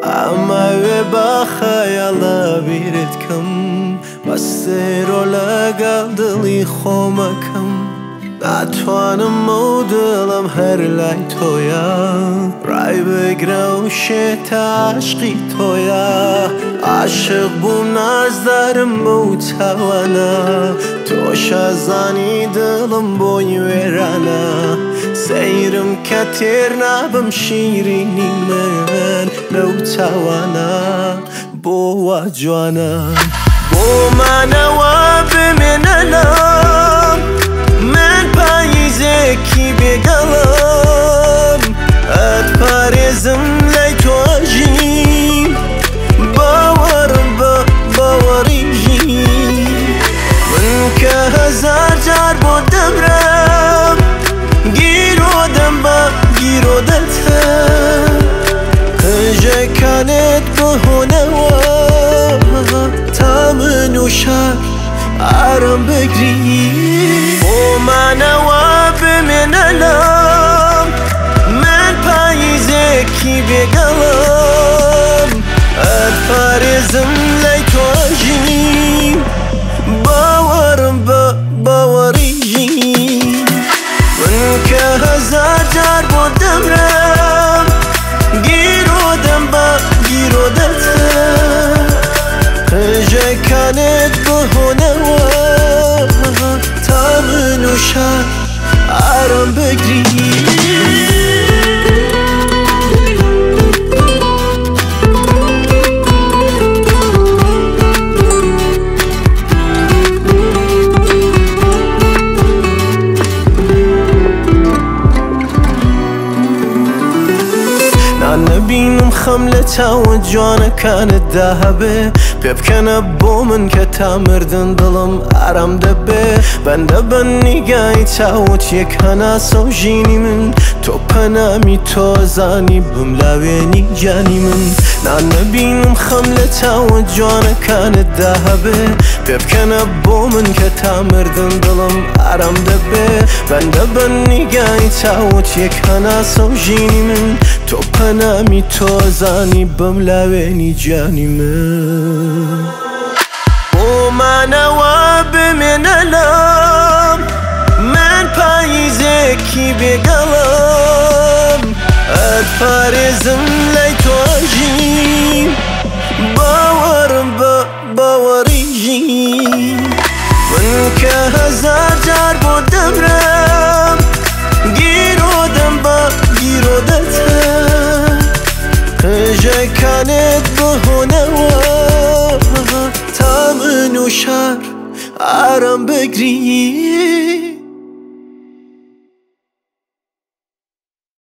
ئەمەوێ بە خەیاڵە بیرتکەم بەستێرۆ لەگەڵ دڵی خۆمەکەم ناتوانم ئەو دڵم هەر لای تۆیە ڕای بگرە و شێتە عاشقی تۆیە عاشق بووم نازدارم بەو چاوانە تۆش ئەزانی دڵم بۆی وێرانە سەیرم کە تێر نابم شیرینی من لەو چاوانە بۆ وا جوانە بۆمانەوە بمێنە لام من پاییزێکی بێگەڵم ئەتپارێزم لای تۆژین باوەڕم بە باوەڕیژین من کە هەزار جار بۆ دەمرم گیرۆدەم بە گیرۆدەتە قژەکانت بهۆنەوە تا من و شار ئارام بگری بۆمانەوە بمێنە لام من پاییزێکی بێگەڵم ئەتپارێزم لای تۆژین باوەڕم بە باوەڕیژین من کە هەزار جار بۆ دەمرم گیرۆدەم بە گیرۆدەتە قژەکانت بهۆنەوە تا من و شار ئارام بگری نبینم خەم لە چاوە جوانەکانتدا هەبێ پێ بکەنە بۆ من کە تا مردن دڵم ئارام دەبێ بەندە بە نیگای چاوت یەک هەناسە و ژینی من تۆ پەنامی تۆزانی بملاوێنی گیانی من نبینم خەم لە چاوە جوانەکانتدا هەبێ پێ بکەنە بۆ من کە تا مردن دڵم ئارام دەبێ بەندە بە نیگای چاوت یەک هەناسە و ژینی من تۆ پەنامی تۆزانی بملاوێنی گیانی من بۆمانەوە بمێنە لام من پاییزێکی بێگەڵم ئەتپارێزم لای تۆژین باوەڕم بە باوەڕیژین من کە هەزار جار بۆ دەمرم گیرۆدەم بە گیرۆدەتە قژەکانت بهۆنەوە تا من و شار ئارام بگری